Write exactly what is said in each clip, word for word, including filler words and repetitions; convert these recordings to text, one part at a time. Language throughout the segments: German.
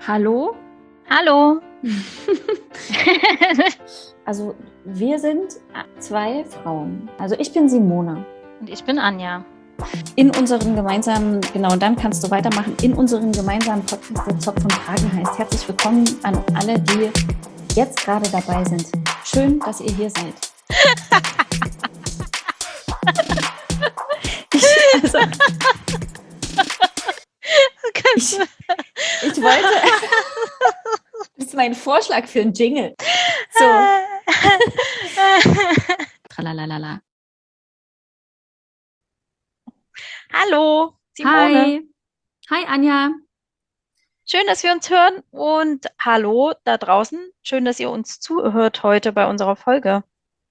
Hallo? Hallo. Also wir sind zwei Frauen. Also ich bin Simone. Und ich bin Anja. In unserem gemeinsamen, genau, und dann kannst du weitermachen, in unserem gemeinsamen Podcast, der Zopf und Kragen heißt. Herzlich willkommen an alle, die jetzt gerade dabei sind. Schön, dass ihr hier seid. ich, also, ich, ich wollte... Das ist mein Vorschlag für einen Jingle. So. Tralalala. Hallo, Simone. Hi. Hi, Anja. Schön, dass wir uns hören und hallo da draußen. Schön, dass ihr uns zuhört heute bei unserer Folge.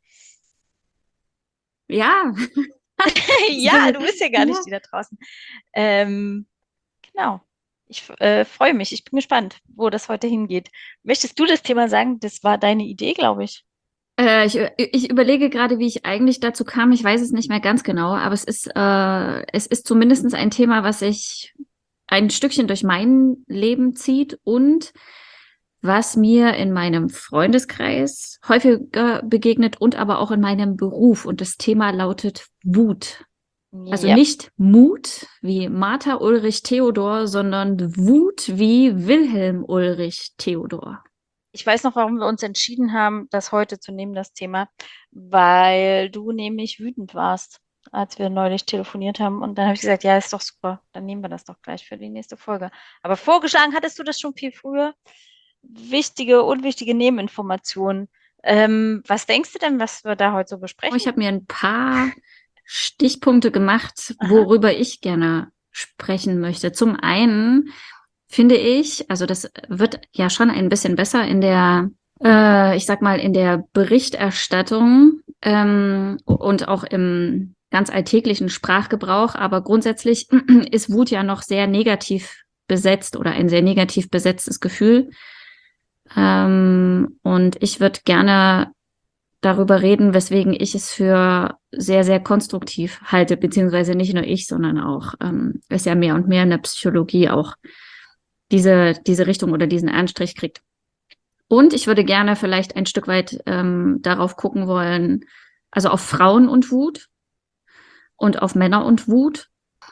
Ja. Ja, du bist ja gar nicht Ja. die da draußen. Ähm, genau. Ich äh, freue mich. Ich bin gespannt, wo das heute hingeht. Möchtest du das Thema sagen? Das war deine Idee, glaube ich. Äh, ich, ich überlege gerade, wie ich eigentlich dazu kam. Ich weiß es nicht mehr ganz genau, aber es ist, äh, es ist zumindest ein Thema, was sich ein Stückchen durch mein Leben zieht und was mir in meinem Freundeskreis häufiger begegnet und aber auch in meinem Beruf. Und das Thema lautet Wut. Also Ja. nicht Mut wie Martha Ulrich Theodor, sondern Wut wie Wilhelm Ulrich Theodor. Ich weiß noch, warum wir uns entschieden haben, das heute zu nehmen, das Thema, weil du nämlich wütend warst, als wir neulich telefoniert haben. Und dann habe ich gesagt, ja, ist doch super, dann nehmen wir das doch gleich für die nächste Folge. Aber vorgeschlagen hattest du das schon viel früher. Wichtige, unwichtige Nebeninformationen. Ähm, was denkst du denn, was wir da heute so besprechen? Ich habe mir ein paar Stichpunkte gemacht, Aha. worüber ich gerne sprechen möchte. Zum einen finde ich, also das wird ja schon ein bisschen besser in der, äh, ich sag mal, in der Berichterstattung ähm, und auch im ganz alltäglichen Sprachgebrauch, aber grundsätzlich ist Wut ja noch sehr negativ besetzt oder ein sehr negativ besetztes Gefühl. Ähm, und ich würde gerne darüber reden, weswegen ich es für sehr, sehr konstruktiv halte, beziehungsweise nicht nur ich, sondern auch ähm, es ja mehr und mehr in der Psychologie auch diese, diese Richtung oder diesen Anstrich kriegt. Und ich würde gerne vielleicht ein Stück weit ähm, darauf gucken wollen, also auf Frauen und Wut und auf Männer und Wut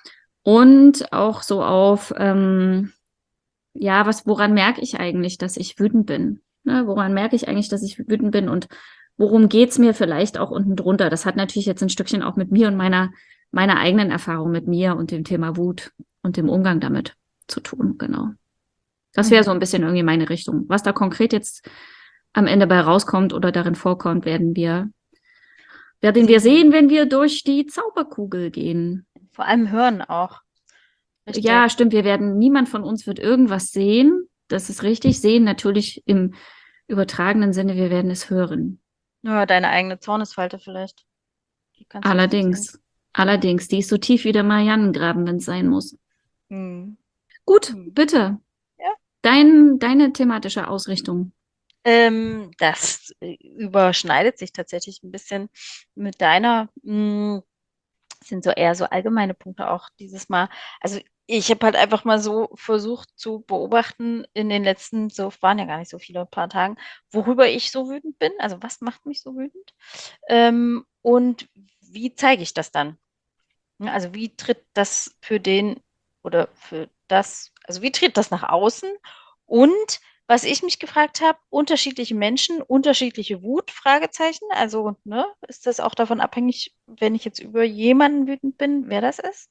und auch so auf, ähm, ja, was, woran merke ich eigentlich, dass ich wütend bin? Ne? Woran merke ich eigentlich, dass ich wütend bin und worum geht's mir vielleicht auch unten drunter? Das hat natürlich jetzt ein Stückchen auch mit mir und meiner, meiner eigenen Erfahrung mit mir und dem Thema Wut und dem Umgang damit zu tun, genau. Das wäre so ein bisschen irgendwie meine Richtung. Was da konkret jetzt am Ende bei rauskommt oder darin vorkommt, werden wir, werden wir sehen, wenn wir durch die Zauberkugel gehen. Vor allem hören auch. Richtig. Ja, stimmt. Wir werden, niemand von uns wird irgendwas sehen. Das ist richtig. Sehen natürlich im übertragenen Sinne. Wir werden es hören. Nur deine eigene Zornesfalte vielleicht. Die kannst du nicht sehen. Allerdings, allerdings, die ist so tief wie der Marianengraben, wenn es sein muss. Hm. Gut, Hm. bitte. Ja. Dein, deine thematische Ausrichtung. Ähm, das äh, überschneidet sich tatsächlich ein bisschen mit deiner. Mh, sind so eher so allgemeine Punkte auch dieses Mal. Also ich habe halt einfach mal so versucht zu beobachten in den letzten, so waren ja gar nicht so viele paar Tagen, worüber ich so wütend bin. Also was macht mich so wütend? Ähm, und wie zeige ich das dann? Ja, Also wie tritt das für den oder für das, also wie tritt das nach außen? Und was ich mich gefragt habe, unterschiedliche Menschen, unterschiedliche Wut, Fragezeichen. Also, ne, ist das auch davon abhängig, wenn ich jetzt über jemanden wütend bin, wer das ist?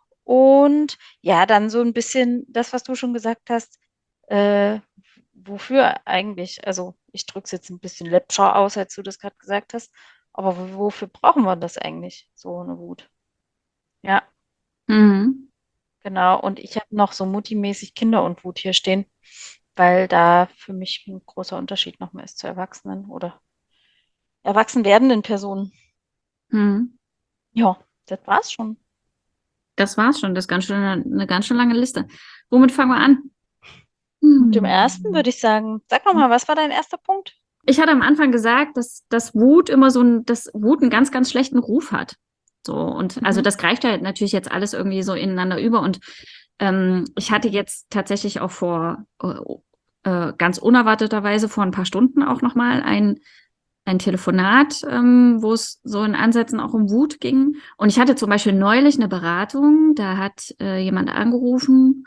Und ja, dann so ein bisschen das, was du schon gesagt hast, äh, wofür eigentlich? Also, ich drücke es jetzt ein bisschen läppscher aus, als du das gerade gesagt hast. Aber w- wofür brauchen wir das eigentlich, so eine Wut? Ja. Mhm. Genau, und ich habe noch so Mutti-mäßig Kinder und Wut hier stehen, weil da für mich ein großer Unterschied noch mal ist zu Erwachsenen oder erwachsen werdenden Personen. Mhm. Ja, das war's schon. Das war's schon. Das ist ganz schön, eine ganz schön lange Liste. Womit fangen wir an? Mit dem ersten würde Hm. ich sagen, sag noch mal, was war dein erster Punkt? Ich hatte am Anfang gesagt, dass, dass Wut immer so ein, dass Wut einen ganz, ganz schlechten Ruf hat. So, und also Mhm. das greift ja natürlich jetzt alles irgendwie so ineinander über. Und Ähm, ich hatte jetzt tatsächlich auch vor, äh, äh, ganz unerwarteterweise vor ein paar Stunden auch nochmal ein, ein Telefonat, ähm, wo es so in Ansätzen auch um Wut ging. Und ich hatte zum Beispiel neulich eine Beratung, da hat äh, jemand angerufen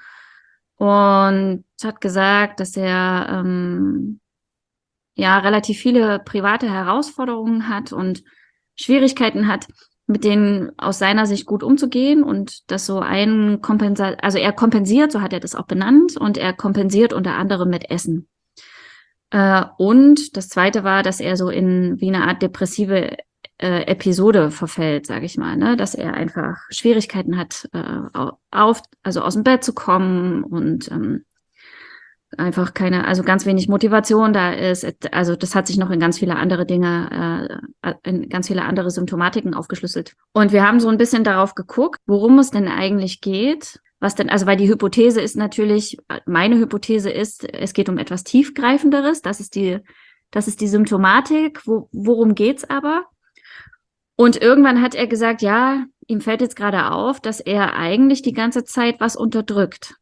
und hat gesagt, dass er ähm, ja relativ viele private Herausforderungen hat und Schwierigkeiten hat, mit denen aus seiner Sicht gut umzugehen und das so ein Kompensat, also er kompensiert, so hat er das auch benannt, und er kompensiert unter anderem mit Essen. Äh, und das Zweite war, dass er so in wie eine Art depressive äh, Episode verfällt, sage ich mal, ne? Dass er einfach Schwierigkeiten hat, äh, auf, also aus dem Bett zu kommen und ähm, einfach keine, also ganz wenig Motivation da ist. Also das hat sich noch in ganz viele andere Dinge, äh, in ganz viele andere Symptomatiken aufgeschlüsselt. Und wir haben so ein bisschen darauf geguckt, worum es denn eigentlich geht. Was denn, also weil die Hypothese ist natürlich, meine Hypothese ist, es geht um etwas Tiefgreifenderes. Das ist die, das ist die Symptomatik. Wo, worum geht's aber? Und irgendwann hat er gesagt, ja, ihm fällt jetzt gerade auf, dass er eigentlich die ganze Zeit was unterdrückt.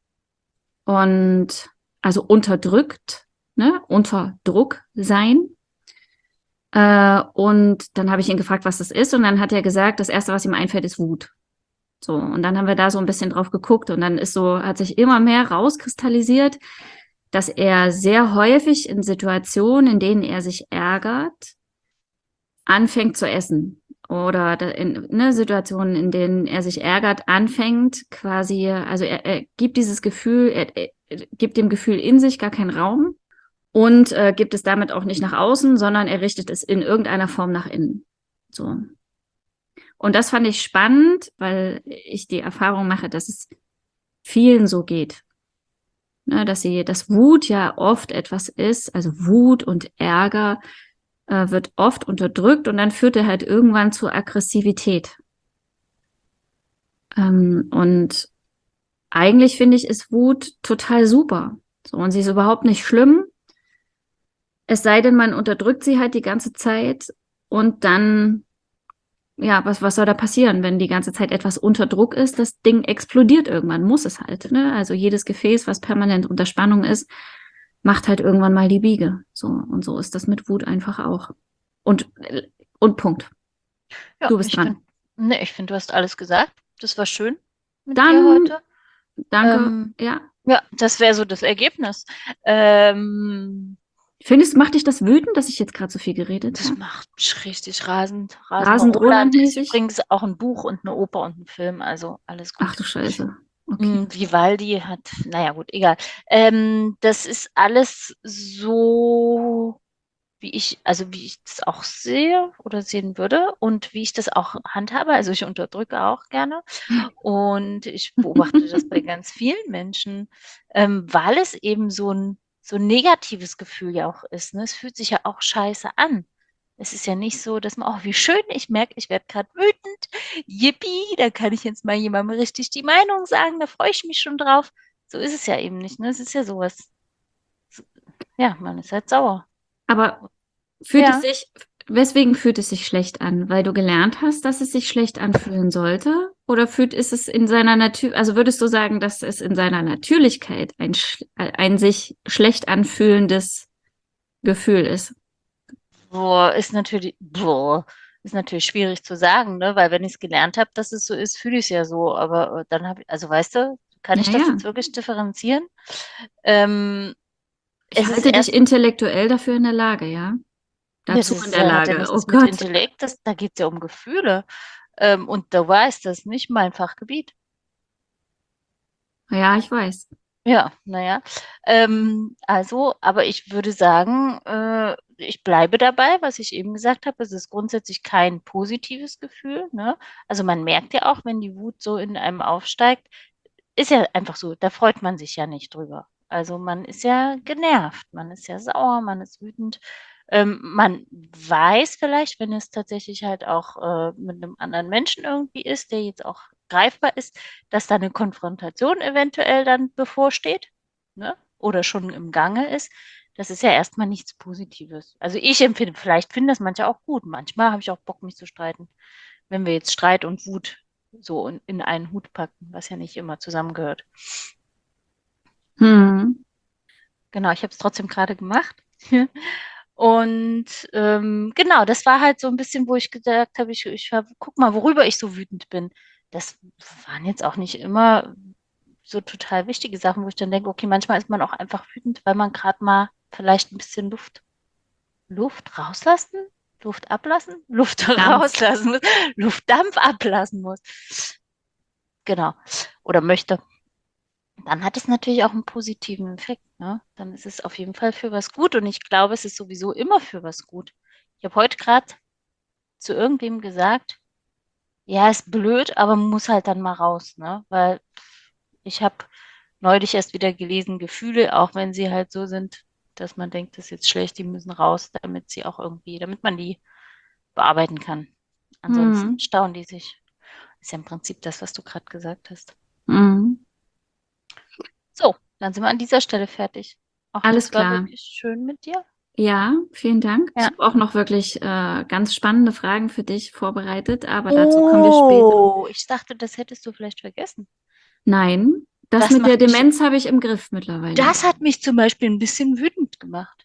Und also unterdrückt, ne, unter Druck sein. Äh, und dann habe ich ihn gefragt, was das ist. Und dann hat er gesagt, das Erste, was ihm einfällt, ist Wut. So, und dann haben wir da so ein bisschen drauf geguckt. Und dann ist so, hat sich immer mehr rauskristallisiert, dass er sehr häufig in Situationen, in denen er sich ärgert, anfängt zu essen. Oder in ne, Situationen, in denen er sich ärgert, anfängt quasi, also er, er gibt dieses Gefühl, er, er gibt dem Gefühl in sich gar keinen Raum und äh, gibt es damit auch nicht nach außen, sondern er richtet es in irgendeiner Form nach innen. So. Und das fand ich spannend, weil ich die Erfahrung mache, dass es vielen so geht. Ne, dass sie, dass Wut ja oft etwas ist, also Wut und Ärger äh, wird oft unterdrückt und dann führt er halt irgendwann zur Aggressivität. Ähm, und eigentlich finde ich, ist Wut total super. So, und sie ist überhaupt nicht schlimm. Es sei denn, man unterdrückt sie halt die ganze Zeit und dann, ja, was, was soll da passieren, wenn die ganze Zeit etwas unter Druck ist? Das Ding explodiert irgendwann, muss es halt, ne? Also jedes Gefäß, was permanent unter Spannung ist, macht halt irgendwann mal die Biege. So, und so ist das mit Wut einfach auch. Und, und Punkt. Ja, Du bist ich finde, dran. ne, ich finde, du hast alles gesagt. Das war schön mit dir Dann, heute. danke, Ähm, ja. ja, das wäre so das Ergebnis. Ähm, Findest, macht dich das wütend, dass ich jetzt gerade so viel geredet Das habe? macht mich richtig rasend. Rasender Rasend Roland ist Roland-mäßig? übrigens auch ein Buch und eine Oper und ein Film, also alles Ach gut. du Scheiße. Okay. Mm, Vivaldi hat, naja gut, egal. Ähm, das ist alles so, wie ich, also wie ich das auch sehe oder sehen würde und wie ich das auch handhabe. Also ich unterdrücke auch gerne und ich beobachte das bei ganz vielen Menschen, ähm, weil es eben so ein so ein negatives Gefühl ja auch ist. Ne? Es fühlt sich ja auch scheiße an. Es ist ja nicht so, dass man, oh, wie schön, ich merke, ich werde gerade wütend. Yippie, da kann ich jetzt mal jemandem richtig die Meinung sagen, da freue ich mich schon drauf. So ist es ja eben nicht, ne? Es ist ja sowas. Ja, man ist halt sauer. Aber fühlt es Ja. sich, weswegen fühlt es sich schlecht an? Weil du gelernt hast, dass es sich schlecht anfühlen sollte? Oder fühlt ist es in seiner Natur, also würdest du sagen, dass es in seiner Natürlichkeit ein, sch- ein sich schlecht anfühlendes Gefühl ist? Boah, ist natürlich, boah, ist natürlich schwierig zu sagen, ne? Weil wenn ich es gelernt habe, dass es so ist, fühle ich es ja so. Aber äh, dann habe ich, also weißt du, kann ich Ja, das ja. jetzt wirklich differenzieren? Ähm, Ich es ist halte dich erst, intellektuell dafür in der Lage, ja? das Dazu in ist, der äh, hat ja Lage. Oh nichts mit Gott. Intellekt, das, da geht es ja um Gefühle. Ähm, und du weißt, das ist nicht mein Fachgebiet. Ja, ich weiß. Ja, naja. Ähm, also, aber ich würde sagen, äh, ich bleibe dabei, was ich eben gesagt habe. Es ist grundsätzlich kein positives Gefühl, ne? Also man merkt ja auch, wenn die Wut so in einem aufsteigt, ist ja einfach so, da freut man sich ja nicht drüber. Also man ist ja genervt, man ist ja sauer, man ist wütend. Ähm, man weiß vielleicht, wenn es tatsächlich halt auch äh, mit einem anderen Menschen irgendwie ist, der jetzt auch greifbar ist, dass da eine Konfrontation eventuell dann bevorsteht, ne? Oder schon im Gange ist. Das ist ja erstmal nichts Positives. Also ich empfinde, vielleicht finden das manche auch gut. Manchmal habe ich auch Bock, mich zu streiten. Wenn wir jetzt Streit und Wut so in, in einen Hut packen, was ja nicht immer zusammengehört. Hm. Genau, ich habe es trotzdem gerade gemacht. Und ähm, genau, das war halt so ein bisschen, wo ich gesagt habe, ich, ich hab, guck mal, worüber ich so wütend bin. Das waren jetzt auch nicht immer so total wichtige Sachen, wo ich dann denke, okay, manchmal ist man auch einfach wütend, weil man gerade mal vielleicht ein bisschen Luft, Luft rauslassen, Luft ablassen, Luft Dampf. rauslassen muss, Luftdampf ablassen muss. Genau. Oder möchte. Dann hat es natürlich auch einen positiven Effekt, ne? Dann ist es auf jeden Fall für was gut und ich glaube, es ist sowieso immer für was gut. Ich habe heute gerade zu irgendwem gesagt, ja, ist blöd, aber man muss halt dann mal raus, ne? Weil ich habe neulich erst wieder gelesen, Gefühle, auch wenn sie halt so sind, dass man denkt, das ist jetzt schlecht, die müssen raus, damit sie auch irgendwie, damit man die bearbeiten kann. Ansonsten Hm. stauen die sich. Ist ja im Prinzip das, was du gerade gesagt hast. Hm. So, dann sind wir an dieser Stelle fertig. Ach, Alles das war klar. wirklich schön mit dir. Ja, vielen Dank. Ich Ja. habe auch noch wirklich äh, ganz spannende Fragen für dich vorbereitet, aber dazu kommen wir später. Oh, ich dachte, das hättest du vielleicht vergessen. Nein, das Das mit der macht mich, Demenz habe ich im Griff mittlerweile. das hat mich zum Beispiel ein bisschen wütend gemacht.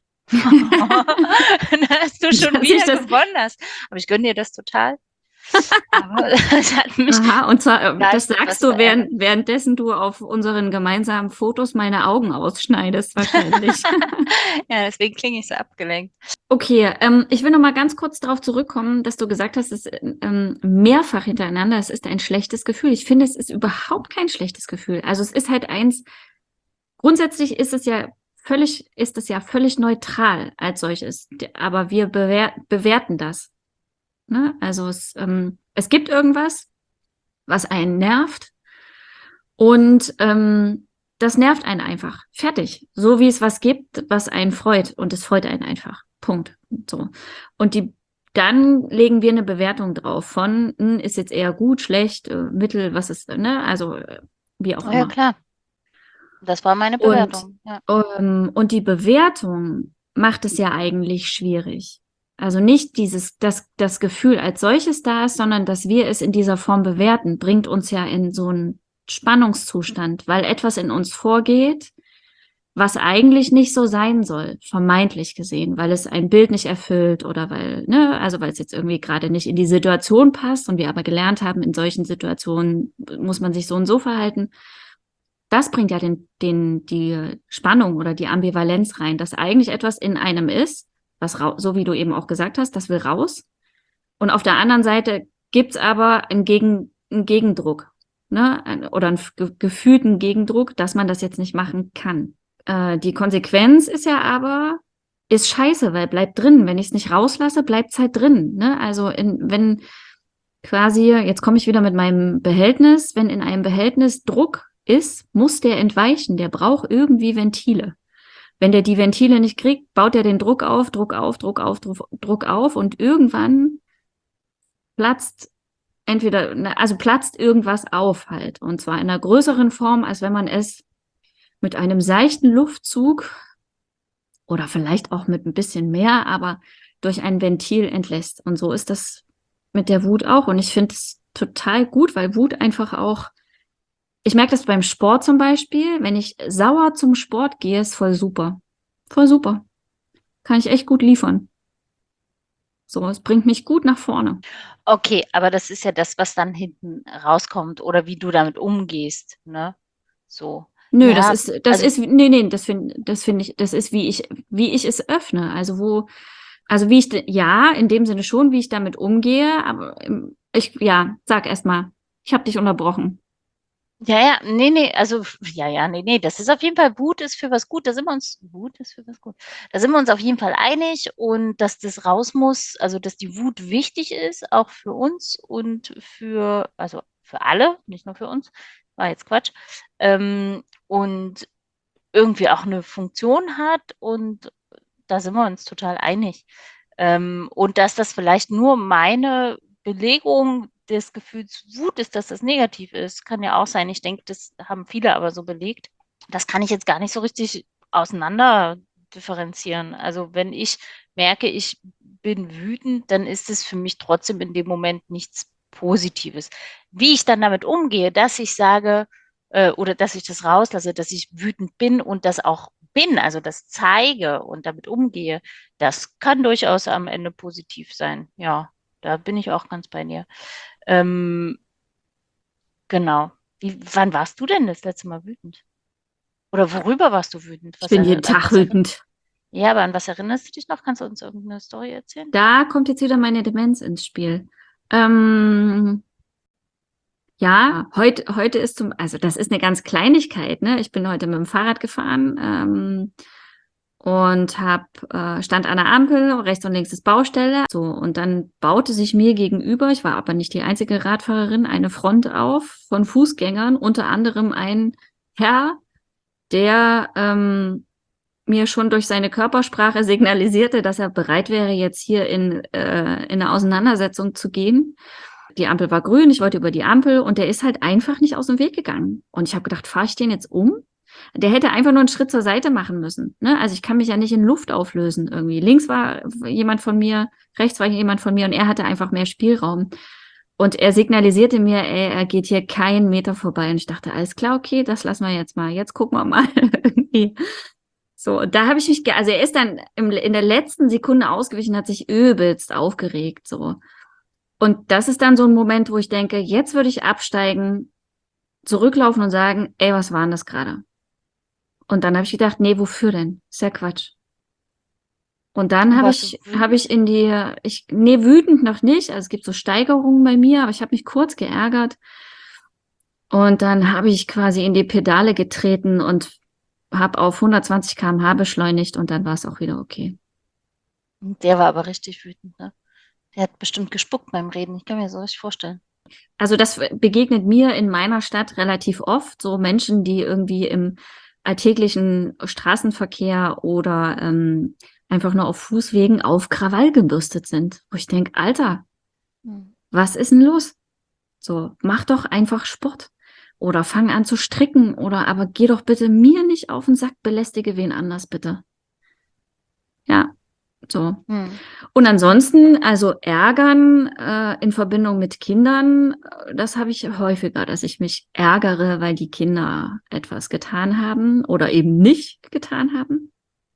Dass du schon Dass ich wieder das, gewonnen hast. Aber ich gönne dir das total. Aber das hat mich aha, und zwar, äh, total das sagst etwas du, verärgert. während, währenddessen du auf unseren gemeinsamen Fotos meine Augen ausschneidest, wahrscheinlich. Ja, deswegen klinge ich so abgelenkt. Okay, ähm, ich will noch mal ganz kurz darauf zurückkommen, dass du gesagt hast, es ähm, mehrfach hintereinander, es ist ein schlechtes Gefühl. Ich finde, es ist überhaupt kein schlechtes Gefühl. Also es ist halt eins, grundsätzlich ist es ja völlig, ist es ja völlig neutral als solches. Aber wir bewer bewerten das. Ne? Also es, ähm, es gibt irgendwas, was einen nervt und ähm, das nervt einen einfach. Fertig. So wie es was gibt, was einen freut und es freut einen einfach. Punkt. So. Und die, dann legen wir eine Bewertung drauf von, hm, ist jetzt eher gut, schlecht, äh, mittel, was ist, ne? Also äh, wie auch Oh ja, immer. klar. Das war meine Und, Bewertung. Ja. ähm, und die Bewertung macht es ja eigentlich schwierig. Also nicht dieses, das, das Gefühl als solches da ist, sondern dass wir es in dieser Form bewerten, bringt uns ja in so einen Spannungszustand, weil etwas in uns vorgeht, was eigentlich nicht so sein soll, vermeintlich gesehen, weil es ein Bild nicht erfüllt oder weil, ne, also weil es jetzt irgendwie gerade nicht in die Situation passt und wir aber gelernt haben, in solchen Situationen muss man sich so und so verhalten. Das bringt ja den, den, die Spannung oder die Ambivalenz rein, dass eigentlich etwas in einem ist, was so wie du eben auch gesagt hast, das will raus. Und auf der anderen Seite gibt's aber einen, Gegen, einen Gegendruck, ne? Oder einen ge gefühlten Gegendruck, dass man das jetzt nicht machen kann. Äh, die Konsequenz ist ja aber, ist scheiße, weil bleibt drin. Wenn ich es nicht rauslasse, bleibt's halt drin. Ne? Also in, wenn quasi, jetzt komme ich wieder mit meinem Behältnis, wenn in einem Behältnis Druck ist, muss der entweichen. Der braucht irgendwie Ventile. Wenn der die Ventile nicht kriegt, baut er den Druck auf, Druck auf, Druck auf, Druck, Druck auf und irgendwann platzt entweder, also platzt irgendwas auf halt. Und zwar in einer größeren Form, als wenn man es mit einem seichten Luftzug oder vielleicht auch mit ein bisschen mehr, aber durch ein Ventil entlässt. Und so ist das mit der Wut auch. Und ich finde es total gut, weil Wut einfach auch, ich merke das beim Sport zum Beispiel, wenn ich sauer zum Sport gehe, ist voll super. Voll super. Kann ich echt gut liefern. So, es bringt mich gut nach vorne. Okay, aber das ist ja das, was dann hinten rauskommt oder wie du damit umgehst, ne? So. Nö, das Ja, ist, das also ist, nee, nee, das finde, das finde ich, das ist, wie ich, wie ich es öffne. Also wo, also wie ich, ja, in dem Sinne schon, wie ich damit umgehe, aber ähm, ich, ja, sag erst mal, ich habe dich unterbrochen. ja, ja, nee, nee, also, f- ja, ja, nee, nee, das ist auf jeden Fall, Wut ist für was gut, da sind wir uns, Wut ist für was gut, da sind wir uns auf jeden Fall einig und dass das raus muss, also, dass die Wut wichtig ist, auch für uns und für, also, für alle, nicht nur für uns, war jetzt Quatsch, ähm, und irgendwie auch eine Funktion hat und da sind wir uns total einig. Ähm, und dass das vielleicht nur meine Belegung des Gefühls Wut ist, dass das negativ ist, kann ja auch sein. Ich denke, das haben viele aber so belegt. Das kann ich jetzt gar nicht so richtig auseinander differenzieren. Also wenn ich merke, ich bin wütend, dann ist es für mich trotzdem in dem Moment nichts Positives. Wie ich dann damit umgehe, dass ich sage, äh, oder dass ich das rauslasse, dass ich wütend bin und das auch bin, also das zeige und damit umgehe, das kann durchaus am Ende positiv sein. Ja, da bin ich auch ganz bei dir. Ähm, genau. Wie, wann warst du denn das letzte Mal wütend? Oder worüber warst du wütend? Ich Was, bin jeden er- an Tag was erinnerst wütend. Ja, aber an was erinnerst du dich noch? Kannst du uns irgendeine Story erzählen? Da kommt jetzt wieder meine Demenz ins Spiel. Ähm, ja, heute, heute ist zum, also das ist eine ganz Kleinigkeit, ne? Ich bin heute mit dem Fahrrad gefahren, ähm, und hab, äh, stand an der Ampel, rechts und links ist Baustelle. So, und dann baute sich mir gegenüber, ich war aber nicht die einzige Radfahrerin, eine Front auf von Fußgängern, unter anderem ein Herr, der ähm, mir schon durch seine Körpersprache signalisierte, dass er bereit wäre, jetzt hier in, äh, in eine Auseinandersetzung zu gehen. Die Ampel war grün, ich wollte über die Ampel und der ist halt einfach nicht aus dem Weg gegangen. Und ich habe gedacht, fahre ich den jetzt um? Der hätte einfach nur einen Schritt zur Seite machen müssen. Ne? Also ich kann mich ja nicht in Luft auflösen irgendwie. Links war jemand von mir, rechts war jemand von mir und er hatte einfach mehr Spielraum. Und er signalisierte mir, ey, er geht hier keinen Meter vorbei. Und ich dachte, alles klar, okay, das lassen wir jetzt mal. Jetzt gucken wir mal. Irgendwie. So, und da habe ich mich, ge also er ist dann im, in der letzten Sekunde ausgewichen, hat sich übelst aufgeregt. So. Und das ist dann so ein Moment, wo ich denke, jetzt würde ich absteigen, zurücklaufen und sagen, ey, was war denn das gerade? Und dann habe ich gedacht, nee, wofür denn? Ist ja Quatsch. Und dann Und habe warst du ich, habe ich wütend? in die, ich, nee, wütend noch nicht. Also es gibt so Steigerungen bei mir, aber ich habe mich kurz geärgert. Und dann habe ich quasi in die Pedale getreten und habe auf hundertzwanzig Kilometer pro Stunde beschleunigt und dann war es auch wieder okay. Der war aber richtig wütend, ne? Der hat bestimmt gespuckt beim Reden. Ich kann mir das so richtig vorstellen. Also das begegnet mir in meiner Stadt relativ oft, so Menschen, die irgendwie im alltäglichen Straßenverkehr oder ähm, einfach nur auf Fußwegen auf Krawall gebürstet sind, wo ich denke, Alter, Hm. was ist denn los? So, mach doch einfach Sport oder fang an zu stricken oder aber geh doch bitte mir nicht auf den Sack, belästige wen anders bitte. Ja, so. Hm. Und ansonsten, also ärgern äh, in Verbindung mit Kindern, äh, das habe ich häufiger, dass ich mich ärgere, weil die Kinder etwas getan haben oder eben nicht getan haben.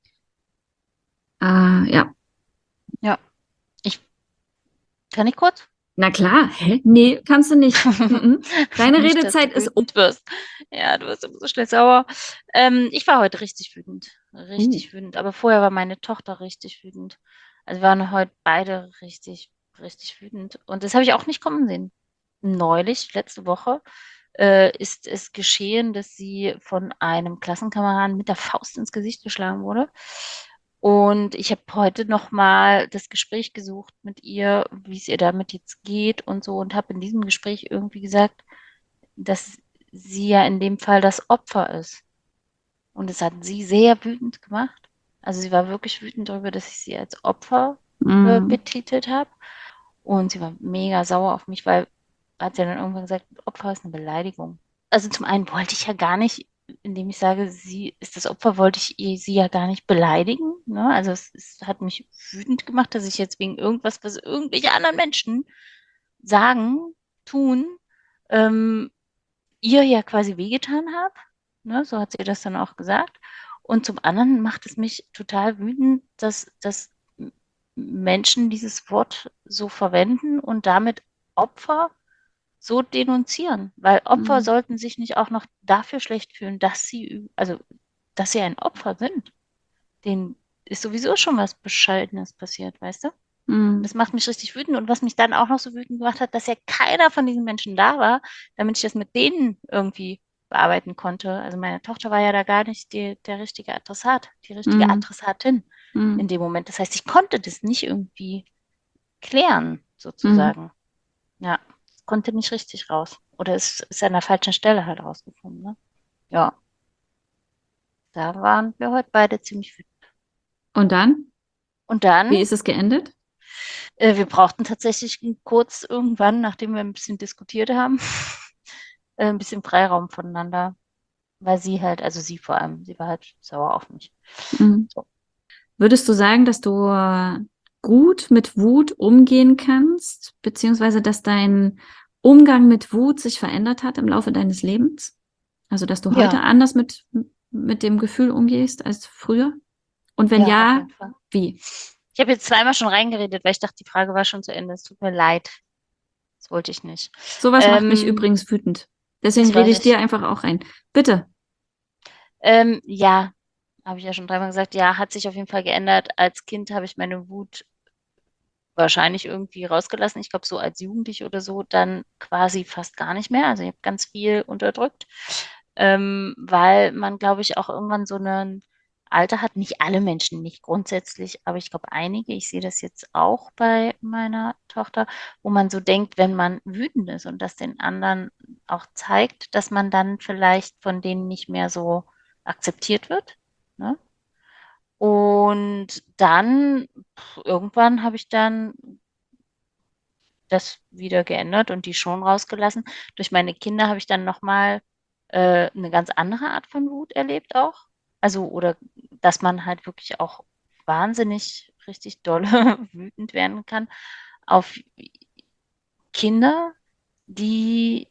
Äh, ja, Ja, ich kann ich kurz? na klar. Hä? Nee, kannst du nicht. Mm-mm. Deine Nicht, dass du Redezeit ist um. wütend wirst. Ja, du wirst immer so schnell sauer. Ähm, ich war heute richtig wütend. Uh, Richtig wütend. Aber vorher war meine Tochter richtig wütend. Also wir waren heute beide richtig, richtig wütend. Und das habe ich auch nicht kommen sehen. Neulich, letzte Woche, äh, ist es geschehen, dass sie von einem Klassenkameraden mit der Faust ins Gesicht geschlagen wurde. Und ich habe heute nochmal das Gespräch gesucht mit ihr, wie es ihr damit jetzt geht und so, und habe in diesem Gespräch irgendwie gesagt, dass sie ja in dem Fall das Opfer ist. Und es hat sie sehr wütend gemacht. Also sie war wirklich wütend darüber, dass ich sie als Opfer äh, mm, betitelt habe. Und sie war mega sauer auf mich, weil hat sie dann irgendwann gesagt, Opfer ist eine Beleidigung. Also zum einen wollte ich ja gar nicht, indem ich sage, sie ist das Opfer, wollte ich ihr, sie ja gar nicht beleidigen. Ne? Also es, es hat mich wütend gemacht, dass ich jetzt wegen irgendwas, was irgendwelche anderen Menschen sagen, tun, ähm, ihr ja quasi wehgetan habe. Ne? So hat sie das dann auch gesagt. Und zum anderen macht es mich total wütend, dass, dass Menschen dieses Wort so verwenden und damit Opfer so denunzieren, weil Opfer mm, sollten sich nicht auch noch dafür schlecht fühlen, dass sie, also, dass sie ein Opfer sind. Denen ist sowieso schon was Bescheidenes passiert, weißt du? Und mm, das macht mich richtig wütend. Und was mich dann auch noch so wütend gemacht hat, dass ja keiner von diesen Menschen da war, damit ich das mit denen irgendwie bearbeiten konnte. Also meine Tochter war ja da gar nicht die, der richtige Adressat, die richtige mm, Adressatin in mm, dem Moment. Das heißt, ich konnte das nicht irgendwie klären, mm. sozusagen. Ja, es konnte nicht richtig raus. Oder es ist an der falschen Stelle halt rausgekommen, ne? Ja, da waren wir heute beide ziemlich wütend. Und dann? Und dann, Wie ist es geendet? äh, wir brauchten tatsächlich kurz irgendwann, nachdem wir ein bisschen diskutiert haben, äh, ein bisschen Freiraum voneinander, weil sie halt, also sie vor allem, sie war halt sauer auf mich. Mm. So. Würdest du sagen, dass du gut mit Wut umgehen kannst, beziehungsweise dass dein Umgang mit Wut sich verändert hat im Laufe deines Lebens? Also, dass du heute Ja, anders mit, mit dem Gefühl umgehst als früher? Und wenn ja, auf ja, jeden Fall. wie? Ich habe jetzt zweimal schon reingeredet, weil ich dachte, die Frage war schon zu Ende. Es tut mir leid. Das wollte ich nicht. Sowas macht mich Ähm, übrigens wütend. Deswegen das rede weiß ich dir ich. einfach auch rein. Bitte. Ähm, ja, habe ich ja schon dreimal gesagt. Ja, hat sich auf jeden Fall geändert. Als Kind habe ich meine Wut wahrscheinlich irgendwie rausgelassen. Ich glaube, so als Jugendliche oder so, dann quasi fast gar nicht mehr. Also ich habe ganz viel unterdrückt, ähm, weil man, glaube ich, auch irgendwann so ein Alter hat. Nicht alle Menschen, nicht grundsätzlich, aber ich glaube einige. Ich sehe das jetzt auch bei meiner Tochter, wo man so denkt, wenn man wütend ist und das den anderen auch zeigt, dass man dann vielleicht von denen nicht mehr so akzeptiert wird. Ne? Und dann pf, irgendwann habe ich dann das wieder geändert und die schon rausgelassen. Durch meine Kinder habe ich dann nochmal äh, eine ganz andere Art von Wut erlebt auch. Also, oder dass man halt wirklich auch wahnsinnig richtig dolle wütend werden kann auf Kinder, die,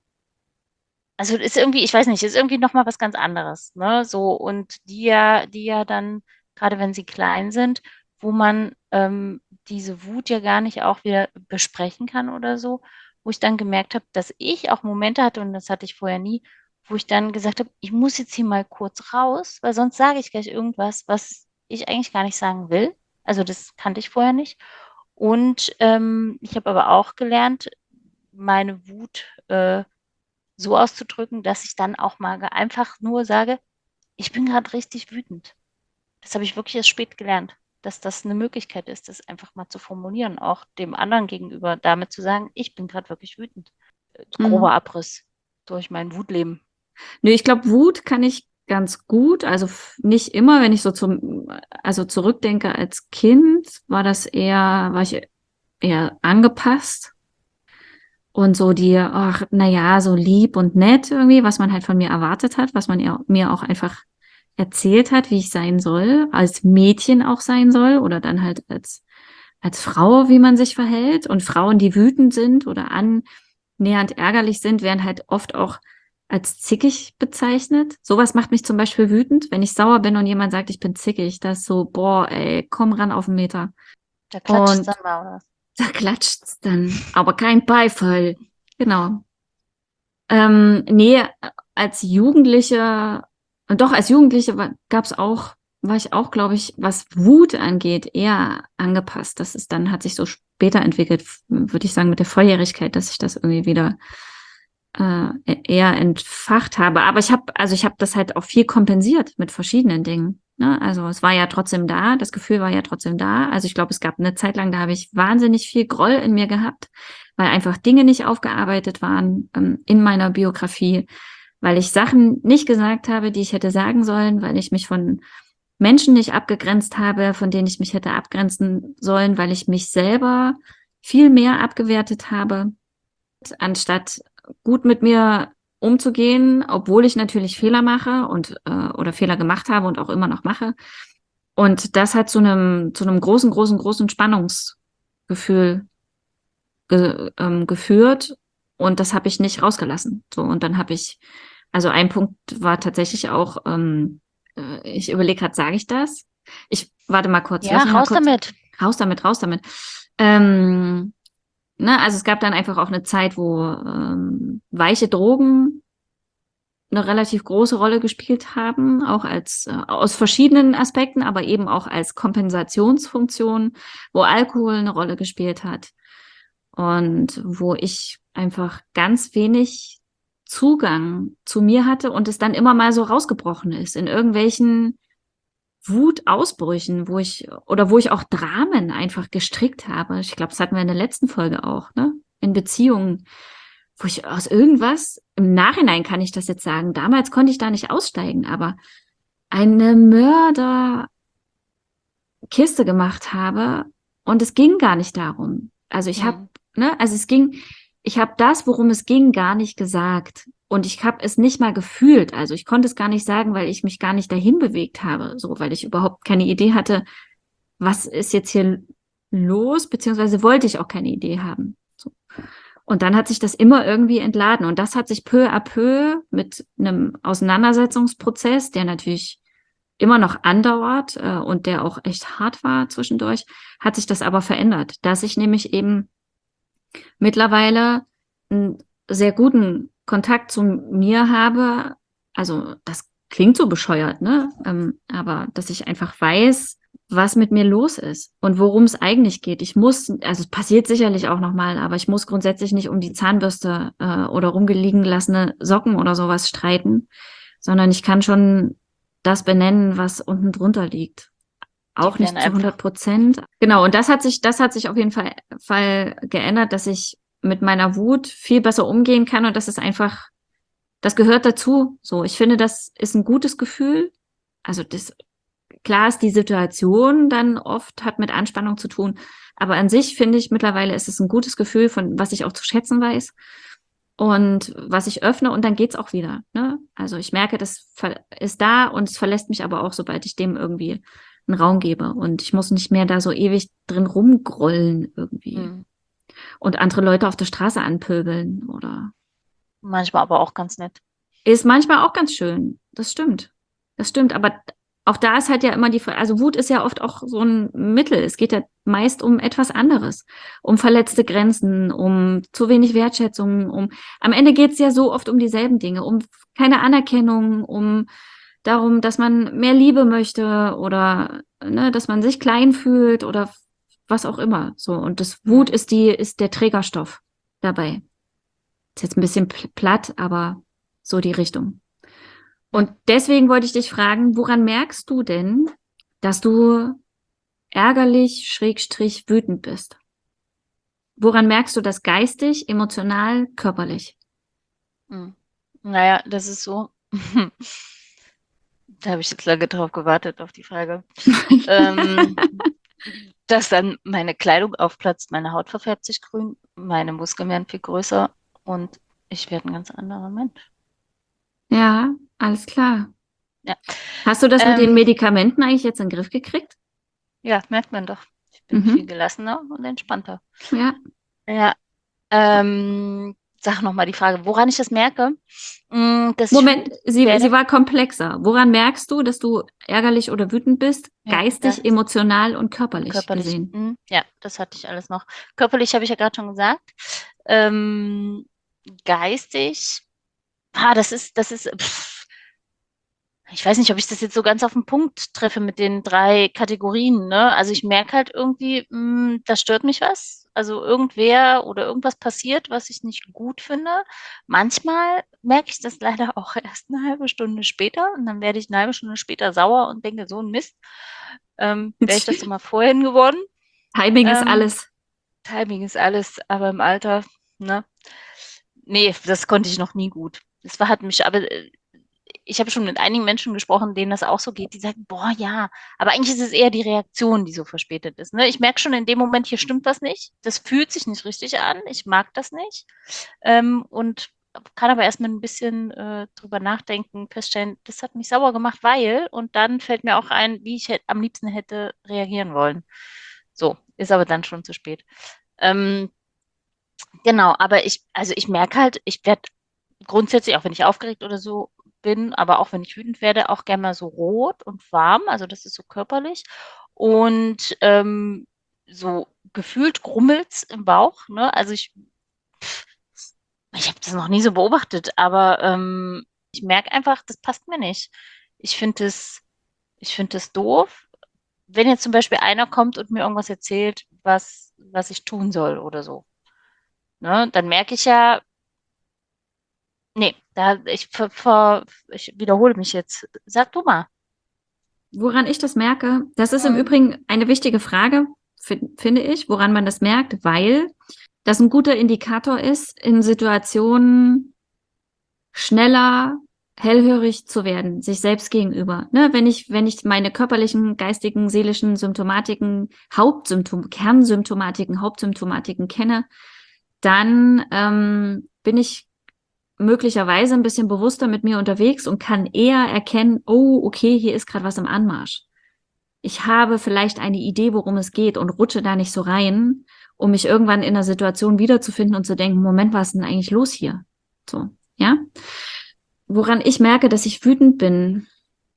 also ist irgendwie, ich weiß nicht, ist irgendwie nochmal was ganz anderes, ne? So, und die ja, die ja dann, gerade wenn sie klein sind, wo man ähm, diese Wut ja gar nicht auch wieder besprechen kann oder so, wo ich dann gemerkt habe, dass ich auch Momente hatte, und das hatte ich vorher nie, wo ich dann gesagt habe, ich muss jetzt hier mal kurz raus, weil sonst sage ich gleich irgendwas, was ich eigentlich gar nicht sagen will. Also das kannte ich vorher nicht. Und ähm, ich habe aber auch gelernt, meine Wut äh, so auszudrücken, dass ich dann auch mal einfach nur sage, ich bin gerade richtig wütend. Das habe ich wirklich erst spät gelernt, dass das eine Möglichkeit ist, das einfach mal zu formulieren, auch dem anderen gegenüber damit zu sagen, ich bin gerade wirklich wütend. Äh, Grober Hm. Abriss durch mein Wutleben. Nö, ich glaube, Wut kann ich ganz gut. Also f- nicht immer, wenn ich so zum, also zurückdenke als Kind, war das eher, war ich eher angepasst und so die, ach, na ja, so lieb und nett irgendwie, was man halt von mir erwartet hat, was man ja, mir auch einfach erzählt hat, wie ich sein soll, als Mädchen auch sein soll oder dann halt als, als Frau, wie man sich verhält. Und Frauen, die wütend sind oder annähernd ärgerlich sind, werden halt oft auch als zickig bezeichnet. Sowas macht mich zum Beispiel wütend, wenn ich sauer bin und jemand sagt, ich bin zickig. Das ist so, boah, ey, komm ran auf den Meter. Da klatscht es dann Und mal, oder? da klatscht's dann, aber kein Beifall. Genau. Ähm, nee, als Jugendliche, doch als Jugendliche war, gab's auch, war ich auch, glaube ich, was Wut angeht, eher angepasst. Das ist dann, hat sich so später entwickelt, würde ich sagen, mit der Volljährigkeit, dass ich das irgendwie wieder äh, eher entfacht habe. Aber ich habe, also ich habe das halt auch viel kompensiert mit verschiedenen Dingen. Ne? Also es war ja trotzdem da, das Gefühl war ja trotzdem da. Also ich glaube, es gab eine Zeit lang, da habe ich wahnsinnig viel Groll in mir gehabt, weil einfach Dinge nicht aufgearbeitet waren ähm, in meiner Biografie, weil ich Sachen nicht gesagt habe, die ich hätte sagen sollen, weil ich mich von Menschen nicht abgegrenzt habe, von denen ich mich hätte abgrenzen sollen, weil ich mich selber viel mehr abgewertet habe, anstatt gut mit mir umzugehen, obwohl ich natürlich Fehler mache und äh, oder Fehler gemacht habe und auch immer noch mache. Und das hat zu einem zu einem großen, großen, großen Spannungsgefühl ge, ähm, geführt und das habe ich nicht rausgelassen. So und dann habe ich, also ein Punkt war tatsächlich auch, ähm, äh, ich überlege gerade, sage ich das? Ich warte mal kurz, Ja, lass mich mal raus kurz damit. raus damit, raus damit. Ähm, Ne, also es gab dann einfach auch eine Zeit, wo ähm, weiche Drogen eine relativ große Rolle gespielt haben, auch als äh, aus verschiedenen Aspekten, aber eben auch als Kompensationsfunktion, wo Alkohol eine Rolle gespielt hat und wo ich einfach ganz wenig Zugang zu mir hatte und es dann immer mal so rausgebrochen ist in irgendwelchen Wutausbrüchen, wo ich oder wo ich auch Dramen einfach gestrickt habe. Ich glaube, das hatten wir in der letzten Folge auch, ne? In Beziehungen, wo ich aus irgendwas, im Nachhinein kann ich das jetzt sagen, damals konnte ich da nicht aussteigen, aber eine Mörderkiste gemacht habe und es ging gar nicht darum. Also ich habe, Hm. ne, also es ging, ich habe das, worum es ging, gar nicht gesagt und ich habe es nicht mal gefühlt. Also ich konnte es gar nicht sagen, weil ich mich gar nicht dahin bewegt habe, so, weil ich überhaupt keine Idee hatte, was ist jetzt hier los, beziehungsweise wollte ich auch keine Idee haben. So. Und dann hat sich das immer irgendwie entladen. Und das hat sich peu à peu mit einem Auseinandersetzungsprozess, der natürlich immer noch andauert äh, und der auch echt hart war zwischendurch, hat sich das aber verändert, dass ich nämlich eben mittlerweile einen sehr guten Kontakt zu mir habe. Also das klingt so bescheuert, ne? Ähm, aber dass ich einfach weiß, was mit mir los ist und worum es eigentlich geht. Ich muss, also es passiert sicherlich auch nochmal, aber ich muss grundsätzlich nicht um die Zahnbürste äh, oder rumgeliegen gelassene Socken oder sowas streiten, sondern ich kann schon das benennen, was unten drunter liegt. Die Auch werden nicht zu einfach, hundert Prozent. Genau, und das hat sich, das hat sich auf jeden Fall, Fall geändert, dass ich mit meiner Wut viel besser umgehen kann und das ist einfach, das gehört dazu. So, ich finde, das ist ein gutes Gefühl. Also das, klar ist die Situation dann oft hat mit Anspannung zu tun, aber an sich finde ich mittlerweile ist es ein gutes Gefühl, von was ich auch zu schätzen weiß und was ich öffne und dann geht's auch wieder. Ne? Also ich merke, das ist da und es verlässt mich aber auch, sobald ich dem irgendwie einen Raum gebe und ich muss nicht mehr da so ewig drin rumgrollen irgendwie hm, und andere Leute auf der Straße anpöbeln oder manchmal aber auch ganz nett. ist manchmal auch ganz schön. Das stimmt. Das stimmt. Aber auch da ist halt ja immer die Frage, also Wut ist ja oft auch so ein Mittel. Es geht ja meist um etwas anderes. Um verletzte Grenzen, um zu wenig Wertschätzung, um, am Ende geht es ja so oft um dieselben Dinge, um keine Anerkennung, um darum, dass man mehr Liebe möchte oder, ne, dass man sich klein fühlt oder was auch immer. So. Und das Wut Hm. ist die, ist der Trägerstoff dabei. Ist jetzt ein bisschen pl- platt, aber so die Richtung. Hm. Und deswegen wollte ich dich fragen, woran merkst du denn, dass du ärgerlich, schrägstrich, wütend bist? Woran merkst du das geistig, emotional, körperlich? Hm. Naja, das ist so. Da habe ich jetzt lange drauf gewartet, auf die Frage. Ähm, dass dann meine Kleidung aufplatzt, meine Haut verfärbt sich grün, meine Muskeln werden viel größer und ich werde ein ganz anderer Mensch. Ja, alles klar. Ja, Hast du das mit den ähm, Medikamenten eigentlich jetzt in den Griff gekriegt? ja, merkt man doch. Ich bin viel Mhm. gelassener und entspannter. Ja. Ja, ähm, sag nochmal die Frage, woran ich das merke, Mm, dass ich Moment, wütend sie, werde. sie war komplexer. Woran merkst du, dass du ärgerlich oder wütend bist? Ja, Geistig, das emotional und und körperlich körperlich. gesehen. Mm, ja, das hatte ich alles noch. Körperlich habe ich ja gerade schon gesagt. Ähm, geistig, ah, das ist, das ist, pff, ich weiß nicht, ob ich das jetzt so ganz auf den Punkt treffe mit den drei Kategorien, ne? Also ich merke halt irgendwie, mh, da stört mich was. Also irgendwer oder irgendwas passiert, was ich nicht gut finde. Manchmal merke ich das leider auch erst eine halbe Stunde später und dann werde ich eine halbe Stunde später sauer und denke, so ein Mist, ähm, wäre ich das doch mal vorhin geworden. Timing ist Ähm, alles. Timing ist alles, aber im Alter, ne? Nee, das konnte ich noch nie gut. Das war, hat mich, aber äh, ich habe schon mit einigen Menschen gesprochen, denen das auch so geht, die sagen, boah, ja, aber eigentlich ist es eher die Reaktion, die so verspätet ist. Ne? Ich merke schon in dem Moment, hier stimmt was nicht. Das fühlt sich nicht richtig an. Ich mag das nicht. Ähm, und kann aber erstmal ein bisschen äh, drüber nachdenken, feststellen, das hat mich sauer gemacht, weil, und dann fällt mir auch ein, wie ich hätt, am liebsten hätte reagieren wollen. So, ist aber dann schon zu spät. Ähm, genau, aber ich, also ich merke halt, ich werde grundsätzlich, auch wenn ich aufgeregt oder so bin, aber auch wenn ich wütend werde, auch gerne mal so rot und warm, also das ist so körperlich. Und ähm, so gefühlt grummelt's im Bauch, ne? Also ich, ich habe das noch nie so beobachtet, aber ähm, ich merke einfach, das passt mir nicht. Ich finde es, ich finde es doof, wenn jetzt zum Beispiel einer kommt und mir irgendwas erzählt, was, was ich tun soll oder so. Ne? Dann merke ich ja, nee, da ich, ver, ver, ich wiederhole mich jetzt. Sag du mal. Woran ich das merke, das ist im Mhm. Übrigen eine wichtige Frage, fi- finde ich, woran man das merkt, weil das ein guter Indikator ist, in Situationen schneller hellhörig zu werden, sich selbst gegenüber. Ne, wenn ich, wenn ich meine körperlichen, geistigen, seelischen Symptomatiken, Hauptsymptom, Kernsymptomatiken, Hauptsymptomatiken kenne, dann ähm, bin ich möglicherweise ein bisschen bewusster mit mir unterwegs und kann eher erkennen, oh, okay, hier ist gerade was im Anmarsch. ich habe vielleicht eine Idee, worum es geht und rutsche da nicht so rein, um mich irgendwann in einer Situation wiederzufinden und zu denken, Moment, was ist denn eigentlich los hier? So, ja. Woran ich merke, dass ich wütend bin.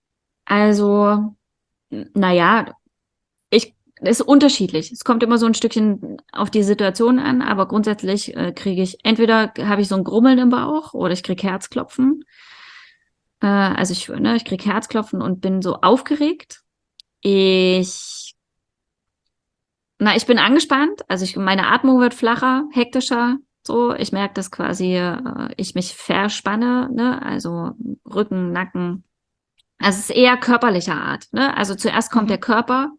Also, naja, ich, ist unterschiedlich. Es kommt immer so ein Stückchen auf die Situation an, aber grundsätzlich äh, kriege ich, entweder habe ich so ein Grummeln im Bauch oder ich kriege Herzklopfen. Äh, also ich, ne, ich kriege Herzklopfen und bin so aufgeregt. Ich, na, ich bin angespannt. Also ich, meine Atmung wird flacher, hektischer. So, ich merke, dass quasi äh, ich mich verspanne, ne? Also Rücken, Nacken. Also es ist eher körperlicher Art, ne? Also zuerst kommt der Mhm. Körper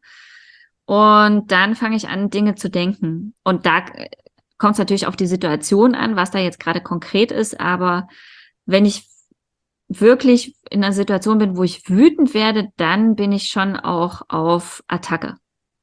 und dann fange ich an, Dinge zu denken. Und da kommt es natürlich auf die Situation an, was da jetzt gerade konkret ist. Aber wenn ich wirklich in einer Situation bin, wo ich wütend werde, dann bin ich schon auch auf Attacke.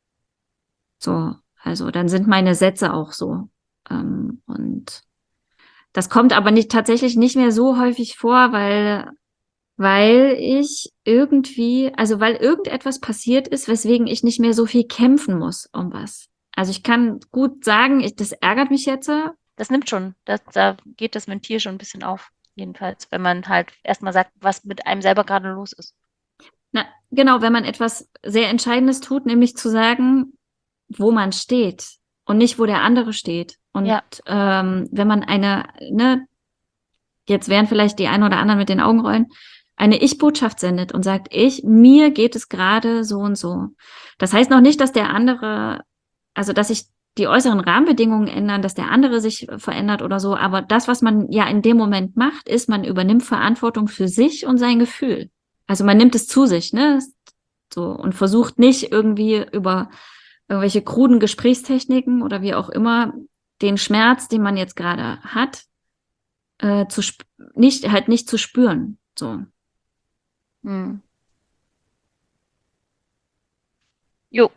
So, also dann sind meine Sätze auch so. Ähm, und das kommt aber nicht tatsächlich nicht mehr so häufig vor, weil weil ich irgendwie, also weil irgendetwas passiert ist, weswegen ich nicht mehr so viel kämpfen muss um was. Also ich kann gut sagen, ich, das ärgert mich jetzt. Das nimmt schon. Das, da geht das Ventil schon ein bisschen auf. Jedenfalls, wenn man halt erstmal sagt, was mit einem selber gerade los ist. Na, genau, wenn man etwas sehr Entscheidendes tut, nämlich zu sagen, wo man steht und nicht, wo der andere steht. Und Ja. ähm, wenn man eine, ne, jetzt werden vielleicht die einen oder anderen mit den Augen rollen, eine Ich-Botschaft sendet und sagt, ich, mir geht es gerade so und so. Das heißt noch nicht, dass der andere, also dass sich die äußeren Rahmenbedingungen ändern, dass der andere sich verändert oder so, aber das, was man ja in dem Moment macht, ist, man übernimmt Verantwortung für sich und sein Gefühl. Also man nimmt es zu sich, ne? So, und versucht nicht irgendwie über irgendwelche kruden Gesprächstechniken oder wie auch immer den Schmerz, den man jetzt gerade hat, äh, zu sp- nicht halt nicht zu spüren. So. Hm. Jo,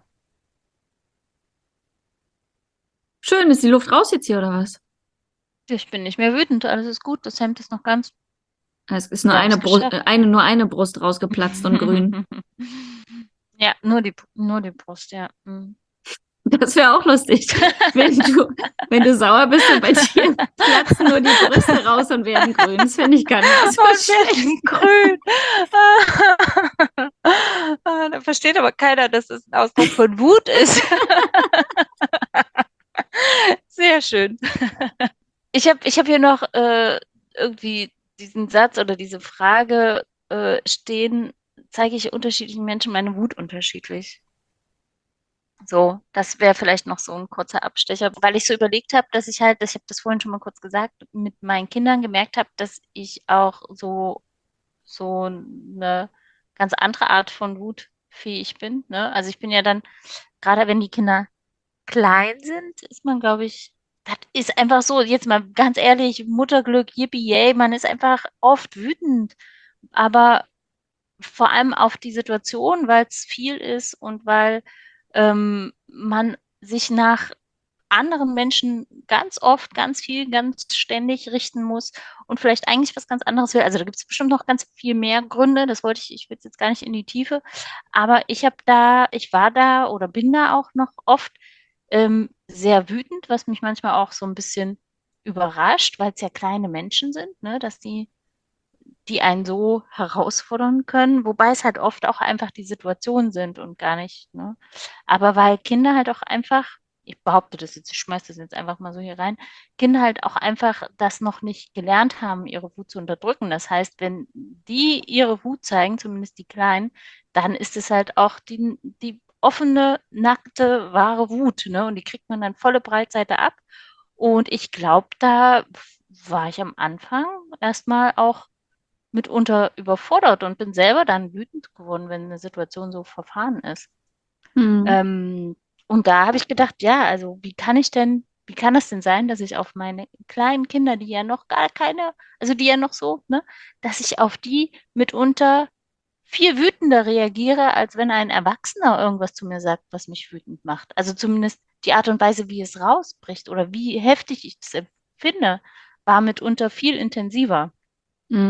Schön, ist die Luft raus jetzt hier oder was? ich bin nicht mehr wütend. Alles ist gut. Das Hemd ist noch ganz. Es ist nur Wir haben eine es Brust, geschafft. äh, eine, nur eine Brust rausgeplatzt und grün. Ja, nur die, nur die Brust, ja. Hm. Das wäre auch lustig, wenn du, wenn du sauer bist und bei dir platzen nur die Brüste raus und werden grün. Das finde ich gar nicht so Und schlecht. werden grün. Ah, da versteht aber keiner, dass es ein Ausdruck von Wut ist. Sehr schön. Ich habe ich hab hier noch äh, irgendwie diesen Satz oder diese Frage äh, stehen, zeige ich unterschiedlichen Menschen meine Wut unterschiedlich? So, das wäre vielleicht noch so ein kurzer Abstecher, weil ich so überlegt habe, dass ich halt, ich habe das vorhin schon mal kurz gesagt, mit meinen Kindern gemerkt habe, dass ich auch so, so eine ganz andere Art von Wut fähig bin. Ne? Also ich bin ja dann, gerade wenn die Kinder klein sind, ist man, glaube ich, das ist einfach so, jetzt mal ganz ehrlich, Mutterglück, yippie, yay, man ist einfach oft wütend, aber vor allem auf die Situation, weil es viel ist und weil ähm, man sich nach anderen Menschen ganz oft, ganz viel, ganz ständig richten muss und vielleicht eigentlich was ganz anderes will. Also da gibt es bestimmt noch ganz viel mehr Gründe. Das wollte ich, ich will jetzt gar nicht in die Tiefe. Aber ich habe da, ich war da oder bin da auch noch oft ähm, sehr wütend, was mich manchmal auch so ein bisschen überrascht, weil es ja kleine Menschen sind, ne, dass die die einen so herausfordern können, wobei es halt oft auch einfach die Situationen sind und gar nicht, ne? Aber weil Kinder halt auch einfach, ich behaupte das jetzt, ich schmeiße das jetzt einfach mal so hier rein, Kinder halt auch einfach das noch nicht gelernt haben, ihre Wut zu unterdrücken. Das heißt, wenn die ihre Wut zeigen, zumindest die Kleinen, dann ist es halt auch die, die offene, nackte, wahre Wut, ne? Und die kriegt man dann volle Breitseite ab. Und ich glaube, da war ich am Anfang erstmal auch mitunter überfordert und bin selber dann wütend geworden, wenn eine Situation so verfahren ist. Hm. Ähm, und da habe ich gedacht, ja, also wie kann ich denn, wie kann das denn sein, dass ich auf meine kleinen Kinder, die ja noch gar keine, also die ja noch so, ne, dass ich auf die mitunter viel wütender reagiere, als wenn ein Erwachsener irgendwas zu mir sagt, was mich wütend macht. Also zumindest die Art und Weise, wie es rausbricht oder wie heftig ich es empfinde, war mitunter viel intensiver. Hm.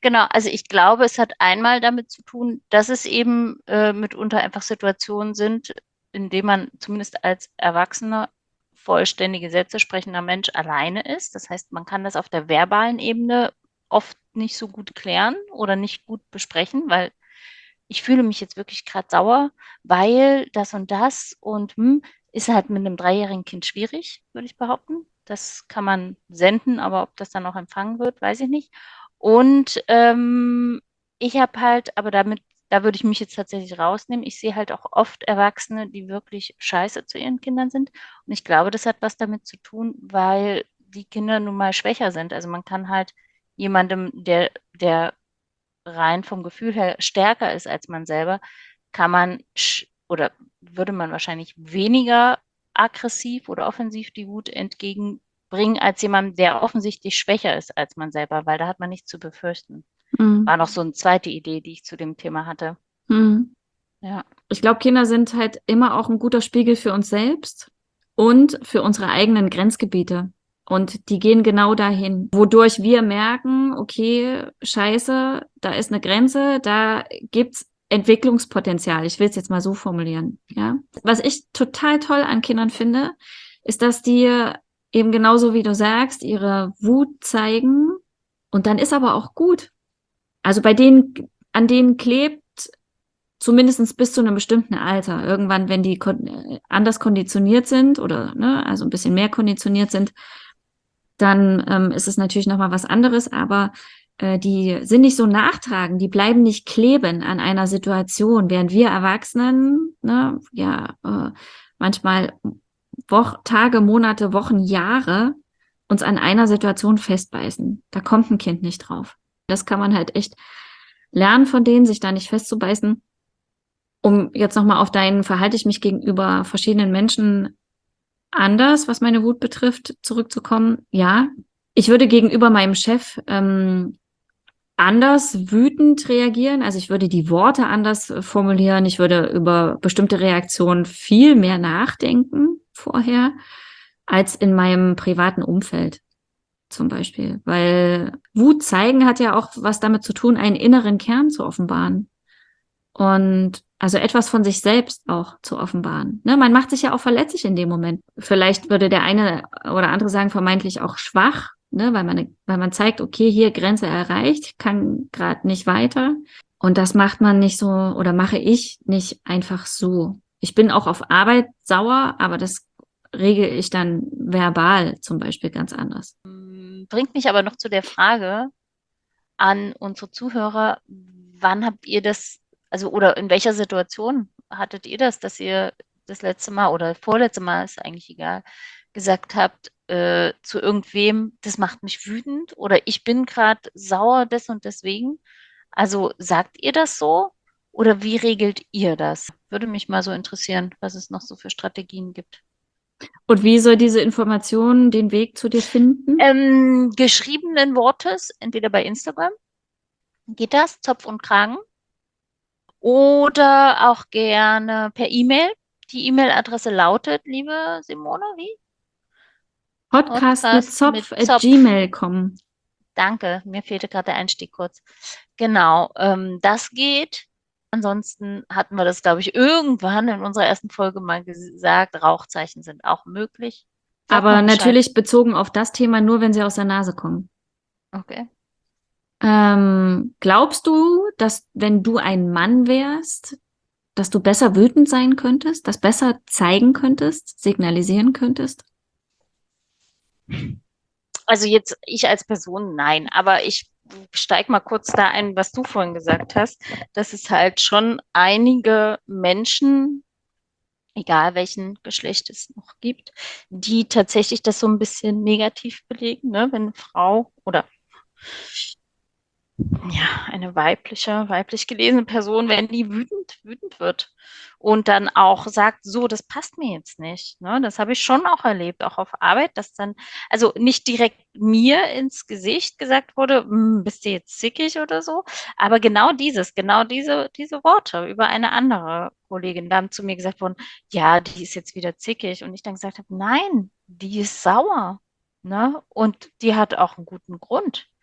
Genau, also ich glaube, es hat einmal damit zu tun, dass es eben äh, mitunter einfach Situationen sind, in denen man zumindest als erwachsener, vollständige Sätze sprechender Mensch alleine ist. Das heißt, man kann das auf der verbalen Ebene oft nicht so gut klären oder nicht gut besprechen, weil ich fühle mich jetzt wirklich gerade sauer, weil das und das und hm, ist halt mit einem dreijährigen Kind schwierig, würde ich behaupten. Das kann man senden, aber ob das dann auch empfangen wird, weiß ich nicht. Und ähm, ich habe halt, aber damit, da würde ich mich jetzt tatsächlich rausnehmen. Ich sehe halt auch oft Erwachsene, die wirklich scheiße zu ihren Kindern sind. Und ich glaube, das hat was damit zu tun, weil die Kinder nun mal schwächer sind. Also man kann halt jemandem, der, der rein vom Gefühl her stärker ist als man selber, kann man sch- oder würde man wahrscheinlich weniger aggressiv oder offensiv die Wut entgegenbringen als jemand, der offensichtlich schwächer ist als man selber, weil da hat man nichts zu befürchten. Mhm. War noch so eine zweite Idee, die ich zu dem Thema hatte. Mhm. Ja. Ich glaube, Kinder sind halt immer auch ein guter Spiegel für uns selbst und für unsere eigenen Grenzgebiete. Und die gehen genau dahin, wodurch wir merken, okay, scheiße, da ist eine Grenze, da gibt's Entwicklungspotenzial. Ich will es jetzt mal so formulieren, ja. Was ich total toll an Kindern finde, ist, dass die eben genauso wie du sagst, ihre Wut zeigen und dann ist aber auch gut. Also bei denen, an denen klebt zumindest bis zu einem bestimmten Alter. Irgendwann, wenn die kon äh, anders konditioniert sind oder ne, also ein bisschen mehr konditioniert sind, dann ähm, ist es natürlich nochmal was anderes, aber äh, die sind nicht so nachtragend, die bleiben nicht kleben an einer Situation, während wir Erwachsenen, ne, ja, äh, manchmal Woch Tage, Monate, Wochen, Jahre uns an einer Situation festbeißen. Da kommt ein Kind nicht drauf. Das kann man halt echt lernen von denen, sich da nicht festzubeißen. Um jetzt nochmal auf dein, verhalte ich mich gegenüber verschiedenen Menschen anders, was meine Wut betrifft, zurückzukommen. Ja, ich würde gegenüber meinem Chef ähm, anders wütend reagieren. Also ich würde die Worte anders äh, formulieren. Ich würde über bestimmte Reaktionen viel mehr nachdenken vorher als in meinem privaten Umfeld zum Beispiel. Weil Wut zeigen hat ja auch was damit zu tun, einen inneren Kern zu offenbaren. Und also etwas von sich selbst auch zu offenbaren. Ne, man macht sich ja auch verletzlich in dem Moment. Vielleicht würde der eine oder andere sagen, vermeintlich auch schwach, ne, weil man, weil man zeigt, okay, hier Grenze erreicht, kann gerade nicht weiter. Und das macht man nicht so oder mache ich nicht einfach so. Ich bin auch auf Arbeit sauer, aber das regel ich dann verbal zum Beispiel ganz anders. Bringt mich aber noch zu der Frage an unsere Zuhörer, wann habt ihr das, also oder in welcher Situation hattet ihr das, dass ihr das letzte Mal oder vorletzte Mal, ist eigentlich egal, gesagt habt äh, zu irgendwem, das macht mich wütend oder ich bin gerade sauer des und deswegen. Also sagt ihr das so oder wie regelt ihr das? Würde mich mal so interessieren, was es noch so für Strategien gibt. Und wie soll diese Information den Weg zu dir finden? Ähm, geschriebenen Wortes, entweder bei Instagram, geht das, Zopf und Kragen, oder auch gerne per E-Mail. Die E-Mail-Adresse lautet, liebe Simone, wie? Podcast mit Podcast mit Zopf at Zopf. gmail punkt com. Danke, mir fehlte gerade der Einstieg kurz. Genau, ähm, das geht. Ansonsten hatten wir das, glaube ich, irgendwann in unserer ersten Folge mal gesagt. Rauchzeichen sind auch möglich. Sag mal Aber Bescheid. natürlich bezogen auf das Thema nur, wenn sie aus der Nase kommen. Okay. Ähm, glaubst du, dass wenn du ein Mann wärst, dass du besser wütend sein könntest, das besser zeigen könntest, signalisieren könntest? Also jetzt ich als Person, nein, aber ich steig mal kurz da ein, was du vorhin gesagt hast, dass es halt schon einige Menschen, egal welchen Geschlecht es noch gibt, die tatsächlich das so ein bisschen negativ belegen, ne? Wenn eine Frau oder ja, eine weibliche, weiblich gelesene Person, wenn die wütend, wütend wird und dann auch sagt, so, das passt mir jetzt nicht. Ne? Das habe ich schon auch erlebt, auch auf Arbeit, dass dann, also nicht direkt mir ins Gesicht gesagt wurde, "Hm, bist du jetzt zickig oder so, aber genau dieses, genau diese, diese Worte über eine andere Kollegin, da haben zu mir gesagt worden, ja, die ist jetzt wieder zickig und ich dann gesagt habe, nein, die ist sauer. Ne? Und die hat auch einen guten Grund.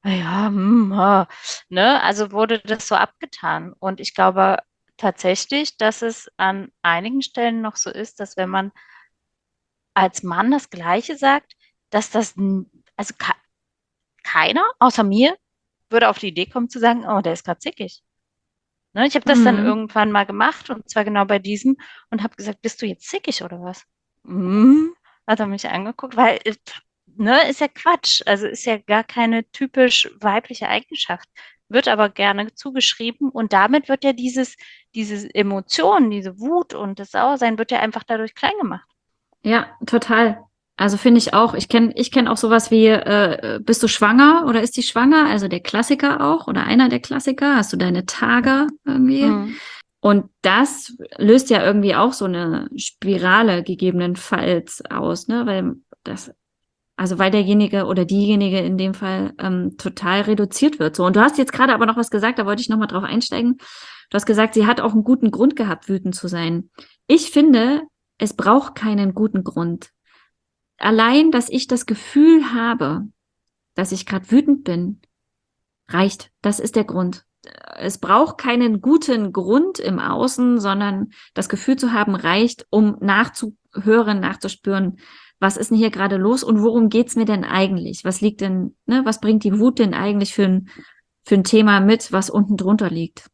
ja, hm, ah, ne? Also wurde das so abgetan. Und ich glaube tatsächlich, dass es an einigen Stellen noch so ist, dass wenn man als Mann das Gleiche sagt, dass das, n- also ka- keiner außer mir würde auf die Idee kommen zu sagen, oh, der ist gerade zickig. Ne? Ich habe das dann Mhm. irgendwann mal gemacht und zwar genau bei diesem und habe gesagt, bist du jetzt zickig oder was? Hm, hat er mich angeguckt, weil, äh, ne, ist ja Quatsch. Also ist ja gar keine typisch weibliche Eigenschaft. Wird aber gerne zugeschrieben und damit wird ja dieses, diese Emotion, diese Wut und das Sauersein wird ja einfach dadurch klein gemacht. Ja, total. Also finde ich auch. Ich kenne ich kenn auch sowas wie, äh, bist du schwanger oder ist die schwanger? Also der Klassiker auch oder einer der Klassiker. Hast du deine Tage irgendwie? Mhm. Und das löst ja irgendwie auch so eine Spirale gegebenenfalls aus, ne? Weil das, also weil derjenige oder diejenige in dem Fall ähm, total reduziert wird. So. Und du hast jetzt gerade aber noch was gesagt, da wollte ich nochmal drauf einsteigen. Du hast gesagt, sie hat auch einen guten Grund gehabt, wütend zu sein. Ich finde, es braucht keinen guten Grund. Allein, dass ich das Gefühl habe, dass ich gerade wütend bin, reicht. Das ist der Grund. Es braucht keinen guten Grund im Außen, sondern das Gefühl zu haben reicht, um nachzuhören, nachzuspüren, was ist denn hier gerade los und worum geht's mir denn eigentlich? Was liegt denn, ne, was bringt die Wut denn eigentlich für ein, für ein Thema mit, was unten drunter liegt?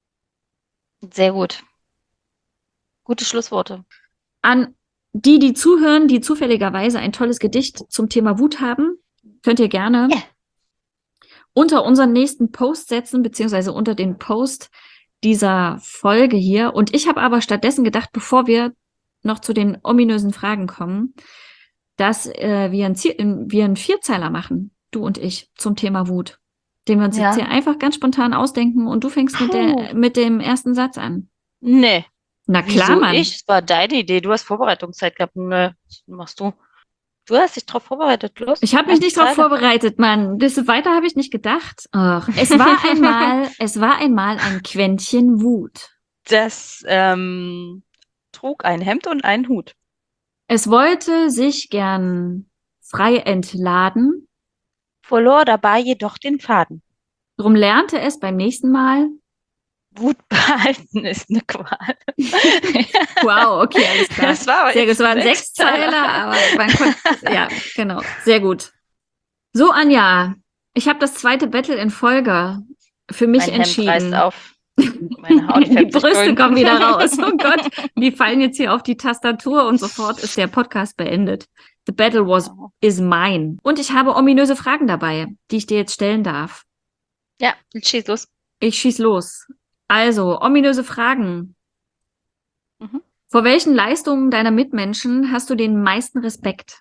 Sehr gut. Gute Schlussworte. An die, die zuhören, die zufälligerweise ein tolles Gedicht zum Thema Wut haben, könnt ihr gerne Ja, unter unseren nächsten Post setzen, beziehungsweise unter den Post dieser Folge hier. Und ich habe aber stattdessen gedacht, bevor wir noch zu den ominösen Fragen kommen, dass äh, wir, ein Ziel, wir einen Vierzeiler machen, du und ich, zum Thema Wut, den wir uns jetzt ja. hier einfach ganz spontan ausdenken und du fängst mit Puh. der, mit dem ersten Satz an. Nee. Na klar, Wieso Mann. ich? Es war deine Idee. Du hast Vorbereitungszeit gehabt. Nee, das machst du. Du hast dich drauf vorbereitet. Los, Ich habe mich erste nicht darauf Zeile. vorbereitet, Mann. Das weiter habe ich nicht gedacht. Ach, es war einmal, es war einmal ein Quäntchen Wut. Das ähm, trug ein Hemd und einen Hut. Es wollte sich gern frei entladen, Verlor dabei jedoch den Faden. drum lernte es beim nächsten Mal. Wut behalten ist eine Qual. Wow, okay, alles klar. Das war aber Sehr gut. Es jetzt ein waren Sechsteiler. Sechszeiler, aber man konnte, ja, genau, sehr gut. So, Anja, ich habe das zweite Battle in Folge für mich Mein Hemd reißt entschieden. auf. Meine Haut Die färbt sich Brüste grün. kommen wieder raus. Oh Gott, die fallen jetzt hier auf die Tastatur und sofort ist der Podcast beendet. The battle was Wow. is mine. Und ich habe ominöse Fragen dabei, die ich dir jetzt stellen darf. Ja, jetzt schieß los. Ich schieß los. Also, ominöse Fragen. Mhm. Vor welchen Leistungen deiner Mitmenschen hast du den meisten Respekt?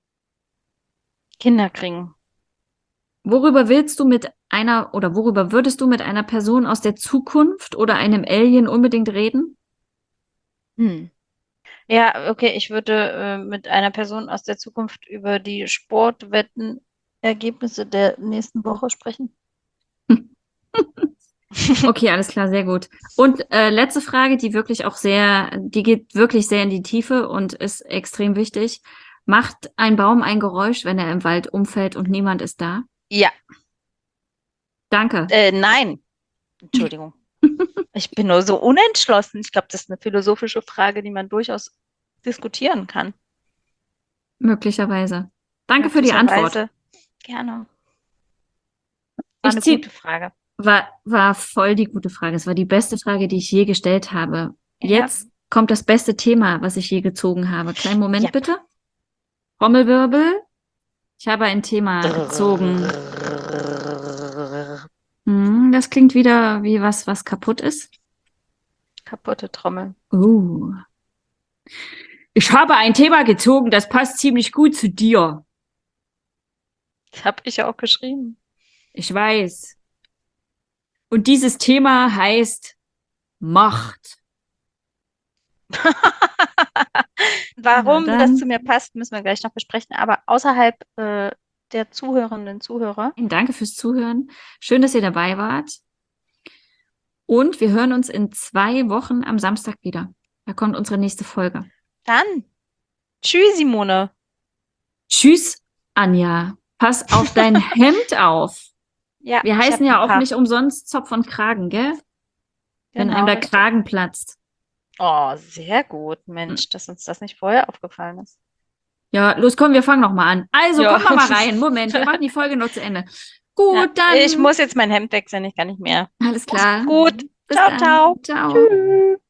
Kinder kriegen. Worüber willst du mit einer oder worüber würdest du mit einer Person aus der Zukunft oder einem Alien unbedingt reden? Hm. Ja, okay, ich würde äh, mit einer Person aus der Zukunft über die Sportwettenergebnisse der nächsten Woche sprechen. Okay, alles klar, sehr gut. Und äh, letzte Frage, die wirklich auch sehr, die geht wirklich sehr in die Tiefe und ist extrem wichtig. Macht ein Baum ein Geräusch, wenn er im Wald umfällt und niemand ist da? Ja, Danke. äh, nein, Entschuldigung. Ich bin nur so unentschlossen. Ich glaube, das ist eine philosophische Frage, die man durchaus diskutieren kann. Möglicherweise. Danke für die Antwort. Möglicherweise. Gerne. War Ich eine zieh, gute Frage. war, war voll die gute Frage. Es war die beste Frage, die ich je gestellt habe. Ja. Jetzt kommt das beste Thema, was ich je gezogen habe. Kleinen Ja. Moment bitte. Trommelwirbel. Ich habe ein Thema gezogen. Hm, das klingt wieder wie was, was kaputt ist. Kaputte Trommel. Uh. Ich habe ein Thema gezogen, das passt ziemlich gut zu dir. Das habe ich ja auch geschrieben. Ich weiß. Und dieses Thema heißt Macht. Na Warum das zu dann. mir passt, müssen wir gleich noch besprechen. Aber außerhalb äh, der Zuhörenden Zuhörer. Danke fürs Zuhören. Schön, dass ihr dabei wart. Und wir hören uns in zwei Wochen am Samstag wieder. Da kommt unsere nächste Folge. Dann. Tschüss, Simone. Tschüss, Anja. Pass auf dein Hemd auf. Ja, Wir ich heißen hab ja ein auch paar. nicht umsonst Zopf und Kragen, gell? Wenn einem Genau, der richtig. Kragen platzt. Oh, sehr gut, Hm. Mensch, dass uns das nicht vorher aufgefallen ist. Ja, los, komm, wir fangen noch mal an. Also, Ja. komm noch mal rein. Moment, wir machen die Folge noch zu Ende. Ja, Gut, ich dann. muss jetzt mein Hemd wechseln, ich kann nicht mehr. Alles Mach's klar. gut. Bis Ciao, dann. ciao. Ciao. Tschüss.